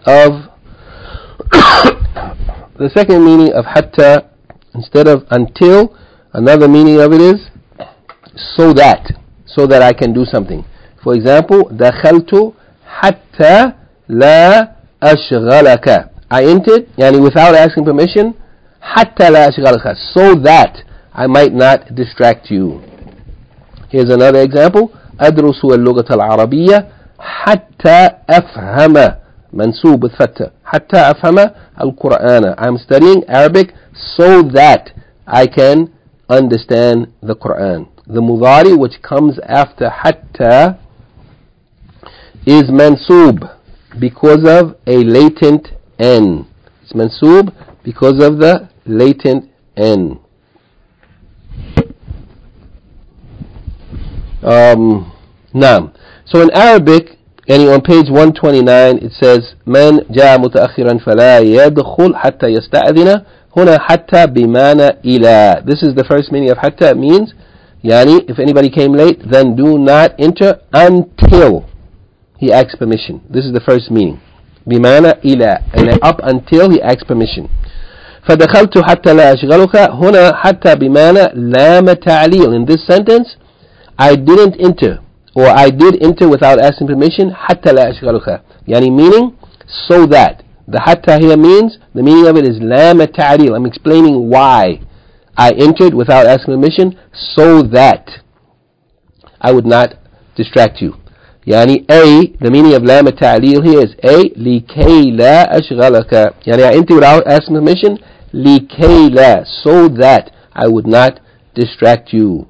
meaning of hatta, instead of until, another meaning of it is so that I can do something. For example, دخلت حتى لا أشغلك. I entered, yani without asking permission, حتى لا أشغلك, so that I might not distract you. Here's another example. أدرس اللغة العربية حتى أفهم, منسوب بالفتح, حتى أفهم القرآن. I'm studying Arabic so that I can understand the Quran. The mudari, which comes after hatta, is mansoob because of a latent n. It's mansoob because of the latent n. Naam. So in Arabic, and on page 129, it says من جاء متأخرا فلا يدخل حتى يستأذن. هنا حتى بمعنى إلى. This is the first meaning of hatta. It means, yani, if anybody came late, then do not enter until he asks permission. This is the first meaning. بمعنى إلى, and up until he asks permission. فدخلت حتى لا أشغلك. هنا حتى بمعنى لام تعليل. In this sentence, I didn't enter, or I did enter without asking permission, حتى لا أشغلك. Yani meaning, so that. The hatta here means, the meaning of it is lam ta'lil. I'm explaining why I entered without asking permission, so that I would not distract you. Yani A, the meaning of lam ta'lil here is A, لكي لا أشغلك. Yani I entered without asking permission, لكي لا, so that I would not distract you.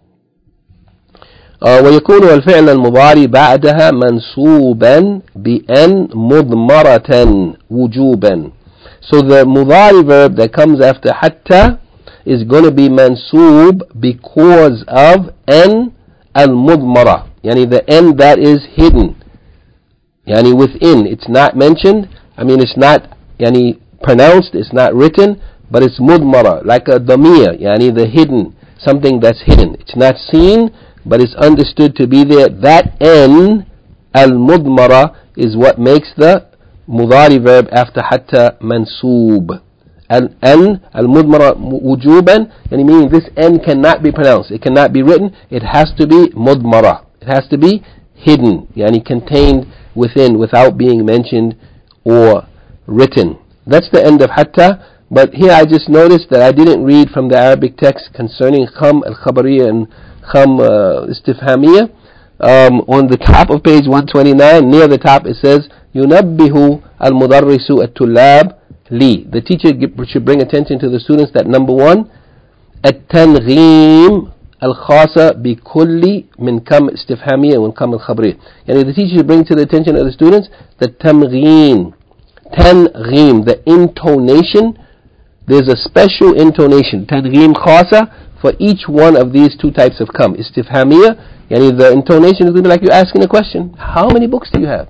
ويكون الفعل المضارع بعدها منصوبا بأن مضمرة وجوبا. So the mudari verb that comes after hatta is going to be mansoob because of an al-mudmara, yani the n that is hidden, yani within. It's not mentioned, it's not yani pronounced, it's not written, but it's mudmara, like a damir, yani the hidden, something that's hidden. It's not seen, but it's understood to be there. That n, al-mudmara, is what makes the mudari verb after hatta mansoob. N, al-mudmara wujuban, and meaning this n cannot be pronounced. It cannot be written. It has to be mudmara. It has to be hidden, yani contained within, without being mentioned or written. That's the end of hatta. But here I just noticed that I didn't read from the Arabic text concerning kham al-khabariyya and kham istifhamiyya. On the top of page 129, near the top, it says ينبه المدرس الطلاب لي. The teacher should bring attention to the students that number one, التنغيم الخاصة بكل من كم استفهامية وكم الخبرية. يعني the teacher should bring to the attention of the students the تنغيم, the intonation. There's a special intonation, تنغيم خاصة, for each one of these two types of kam. Istifhamiyya, yani the intonation is going to be like you're asking a question. How many books do you have?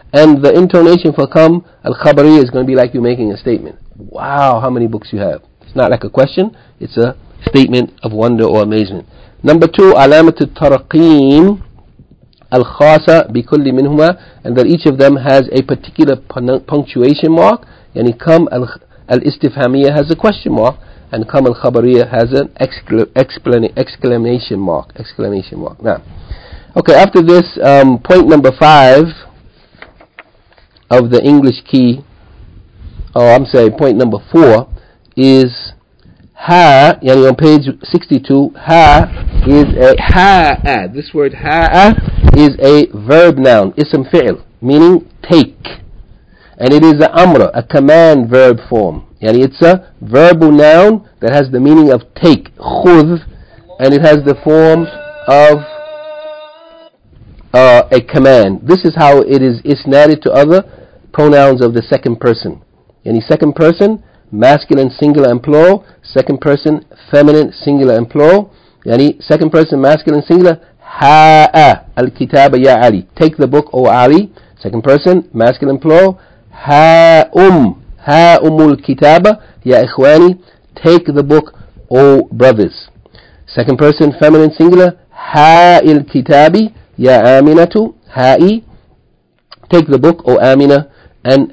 And the intonation for come, al-khabariya, is going to be like you're making a statement. Wow, how many books you have. It's not like a question, it's a statement of wonder or amazement. Number 2, alamat al-taraqim al-khasa bikulli minhuma, and that each of them has a particular punctuation mark. Yani come al-istifhamiyya has a question mark, and come al-khabariya has an exclamation mark. Now, okay, after this, point number 5 of the English key, point number 4 is ha, yani on page 62, ha is a ha'a. This word ha'a is a verb noun, ism fi'l, meaning take. And it is a amra, a command verb form. Yani it's a verbal noun that has the meaning of take, khudh, and it has the form of a command. This is how it is isnaded to other pronouns of the second person. Yani second person, masculine, singular and plural. Second person, feminine, singular and plural. Yani second person, masculine, singular. Ha'a al-kitaba ya Ali. Take the book, O Ali. Second person, masculine, plural. Ha'umul kitaba ya ikhwani. Take the book, O brothers. Second person, feminine, singular. Ha'il kitabi ya Aminatu. Ha'i. Take the book, O Amina. And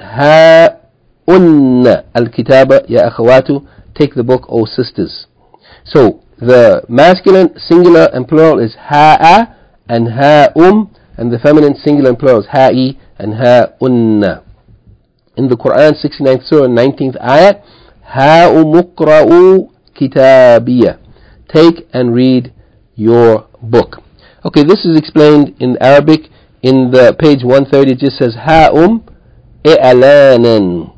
ha'unna al-kitaba ya akhawatu. Take the book, O sisters. So the masculine, singular and plural is ha'a and ha'um, and the feminine, singular and plural is ha'i and ha'unna. In the Quran, 69th surah, 19th ayat, ha'umuqra'u kitabiyya. Take and read your book. Okay, this is explained in Arabic. In the page 130, it just says ha'um i'lanan.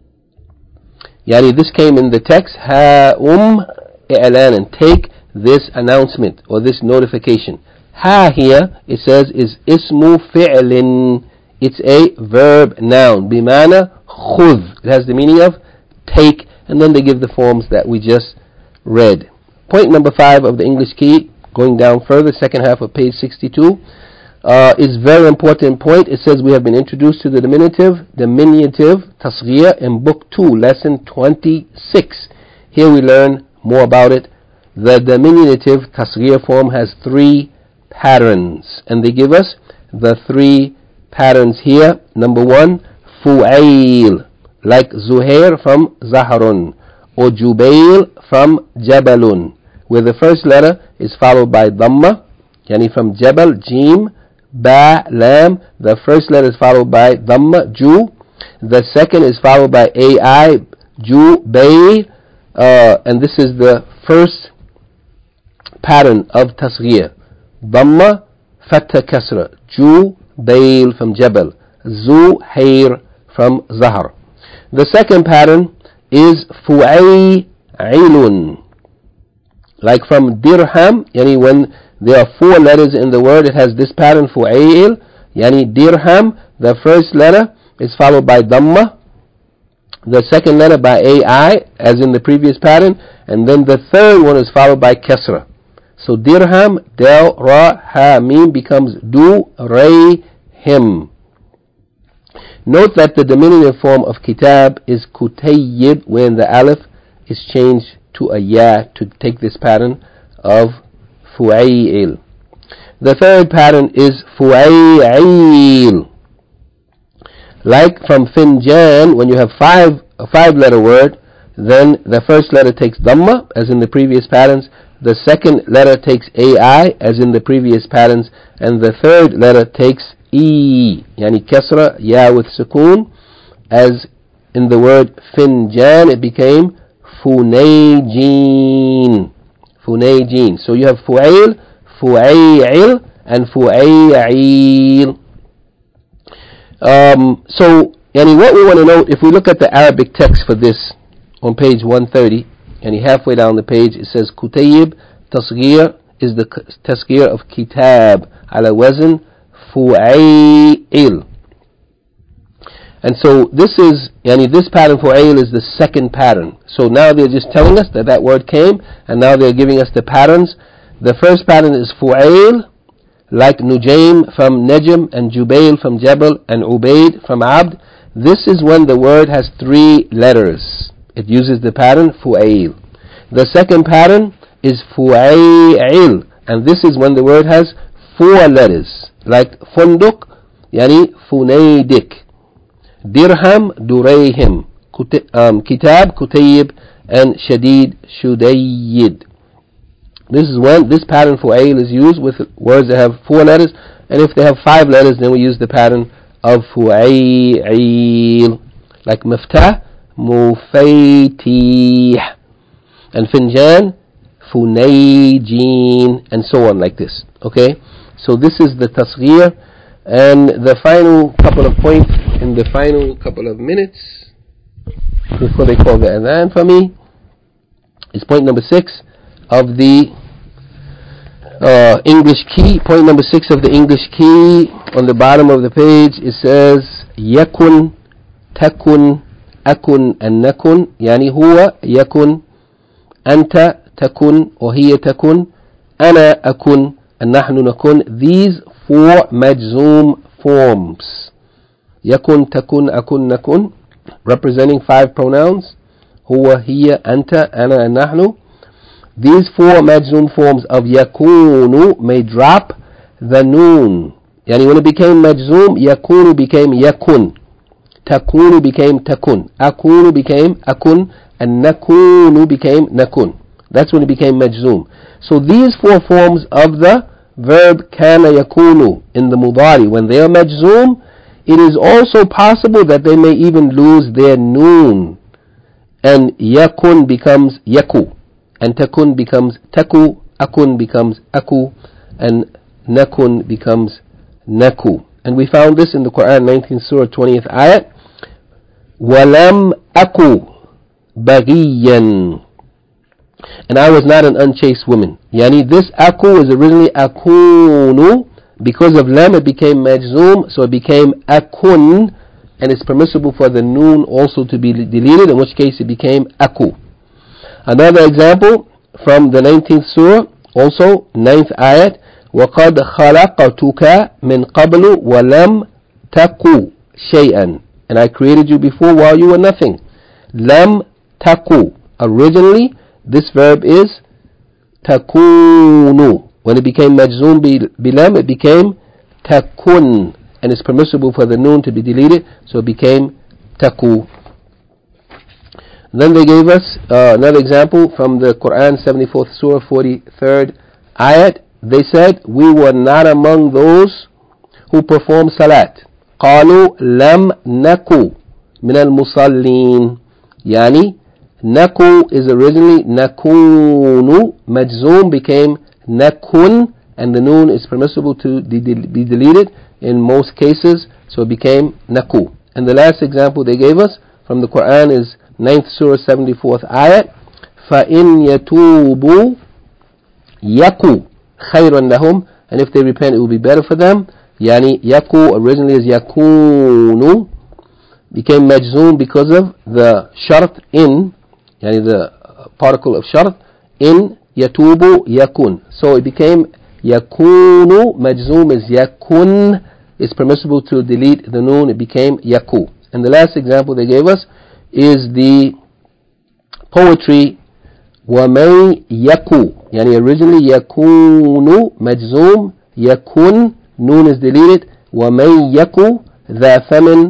Yani this came in the text, ha'um i'lanan. Take this announcement or this notification. Ha here, it says, is ismu fi'lin. It's a verb noun. Bimana khudh. It has the meaning of take, and then they give the forms that we just read. Point number 5 of the English key, going down further, second half of page 62, is very important point. It says we have been introduced to the diminutive tasghir in book 2, lesson 26. Here we learn more about it. The diminutive tasghir form has 3 patterns, and they give us the 3 patterns here. Number 1, fu'ail, like Zuhair from Zaharun, or Jubail from Jabalun, where the first letter is followed by Dhamma, yani from Jabal, Jim, Ba, Lam, the first letter is followed by Dhamma, Ju, the second is followed by Ai, Ju, Bay, and this is the first pattern of Tasghir. Dhamma, Fatha, Kasra, Ju, Bail from Jabal, Zuhair from Zahar. The second pattern is Fu'ailun, like from Dirham, yani when there are 4 letters in the word, it has this pattern, Fu'ail, yani Dirham, the first letter is followed by Dhamma, the second letter by Ai, as in the previous pattern, and then the third one is followed by Kasra. So Dirham, Del, Ra, Ha, Mim becomes Du, Ray, Him. Note that the diminutive form of Kitab is Kutayyib, when the Alif is changed to a Ya to take this pattern of Fu'ail. The third pattern is Fu'ail. Like from Finjan, when you have a 5-letter word, then the first letter takes Dhamma, as in the previous patterns, the second letter takes Ai, as in the previous patterns, and the third letter takes E, yani Kasra, Ya with Sukoon, as in the word Finjan, it became Funayjeen. Funayjeen. So you have Fu'ail, Fu'ail, and Fu'ail. So, yani what we want to note, if we look at the Arabic text for this on page 130, and halfway down the page it says Kutayyib Tasghir is the Tasghir of Kitab ala wazn Fu'ail. And so this is, yani this pattern Fu'ail is the second pattern. So now they're just telling us that word came, and now they're giving us the patterns. The first pattern is Fu'ail, like Nujaym from Najm, and Jubail from Jabal, and Ubaid from Abd. This is when the word has 3 letters. It uses the pattern fu'ail. The second pattern is fu'ail, and this is when the word has 4 letters, like Funduk, yani Funaydik, Dirham, Durayhim, Kitab, Kutayib, and Shadid, Shudayyid. This is when this pattern fu'ail is used with words that have 4 letters, and if they have 5 letters, then we use the pattern of fu'ail, like Miftah, Mufaytih, and Finjan, Funayjin, and so on, like this. Okay, so this is the tasghir. And the final couple of points in the final couple of minutes before they call the adhan for me is point number 6 of the English key. Point number 6 of the English key, on the bottom of the page, it says yakun, takun, akun, and nakun. Yani huwa yakun, anta takun, or hiya takun, ana akun, and nahnu nakun. These 4 majzoom forms, yakun, takun, akun, nakun, representing 5 pronouns, huwa, hiya, anta, ana, and nahnu. These 4 majzoom forms of yakunu may drop the noon. Yani when it became majzoom, yakunu became yakun, takunu became takun, akunu became akun, and nakunu became nakun. That's when it became majzoom. So these 4 forms of the verb kana yakunu in the mudari, when they are majzoom, it is also possible that they may even lose their noon, and yakun becomes yaku, and takun becomes taku, akun becomes aku, and nakun becomes naku. And we found this in the Quran, 19th Surah, 20th ayat. Walam aku baghiyan, and I was not an unchaste woman. Yani this aku is originally akunu. Because of lam it became majzoom, so it became akun, and it's permissible for the noon also to be deleted, in which case it became aku. Another example from the 19th surah, also 9th ayat, وَقَدْ خَلَقَتُكَ مِنْ قَبْلُ وَلَمْ تَكُ شَيْئًا, and I created you before while you were nothing. Lam taku. Originally, this verb is takunu. When it became majzoom bilam, it became takun, and it's permissible for the noon to be deleted, so it became taku. Then they gave us another example from the Quran, 74th Surah, 43rd ayat. They said, we were not among those who perform salat. قالوا لم نكو من المصلين. Yani, naku is originally nakunu, majzoom became nakun, and the noon is permissible to be deleted in most cases, so it became naku. And the last example they gave us from the Quran is 9th Surah, 74th ayat. فَإِنْ يَتُوبُوا يَكُوا خَيْرًا لَهُمْ, and if they repent it will be better for them. Yani yaku originally is yakunu, became majzoom because of the shart in, yani the particle of shart in yatubu yakun. So it became yakunu, majzoom is yakun, it's permissible to delete the noon, it became yaku. And the last example they gave us is the poetry وَمَنْ yaku, yani originally yakunu, majzoom, yakun, noon is deleted. وَمَنْ yaku ذَا فَمٍ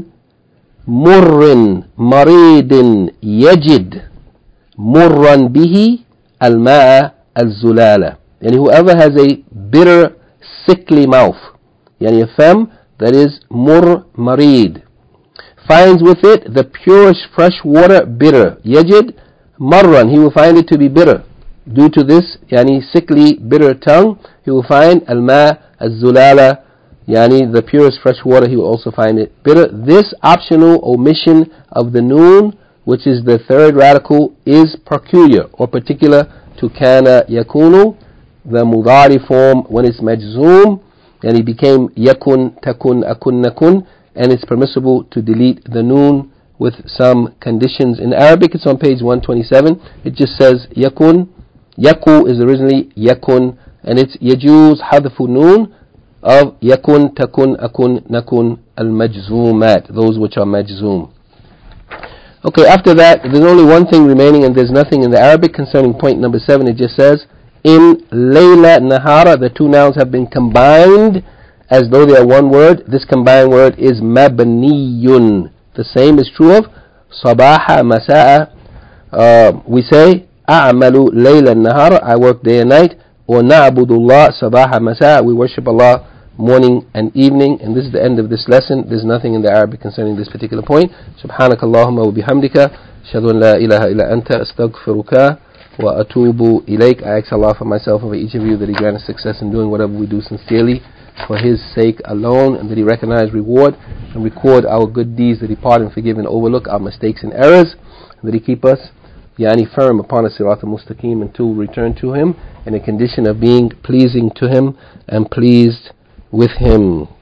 مُرٍّ مَرِيدٍ يَجِدْ مُرًّا بِهِ الْمَاءَ الزُّلَالَ, yani whoever has a bitter, sickly mouth, yani a fem that is mur marid, finds with it the purest fresh water bitter. Yajid marran, he will find it to be bitter. Due to this, yani sickly, bitter tongue, he will find al-ma az-zulala, yani the purest fresh water, he will also find it bitter. This optional omission of the noon, which is the third radical, is peculiar or particular to kana yakunu, the mudari form when it's majzoom, and it became yakun, takun, akun, nakun, and it's permissible to delete the noon with some conditions. In Arabic, it's on page 127. It just says yakun. Yaku is originally yakun, and it's yajuz hadfu noon of yakun, takun, akun, nakun, al-majzumat, those which are majzoom. Okay, after that, there's only one thing remaining, and there's nothing in the Arabic concerning point number 7. It just says, in layla, nahara, the two nouns have been combined as though they are one word. This combined word is mabniyun. The same is true of sabaha, masa'a. We say, a'malu layla, nahara, I work day and night, or na'budullah, sabaha, masa'a, we worship Allah morning and evening. And this is the end of this lesson. There's nothing in the Arabic concerning this particular point. Subhanakallahumma wa bihamdika, ashhadu an la ilaha illa anta, astaghfiruka wa atubu ilayk. I ask Allah for myself and for each of you that He grant us success in doing whatever we do sincerely for His sake alone, and that He recognize reward and record our good deeds, that He pardon, forgive, and overlook our mistakes and errors, and that He keep us firm upon a sirat al-mustaqim until we return to Him in a condition of being pleasing to Him and pleased with Him.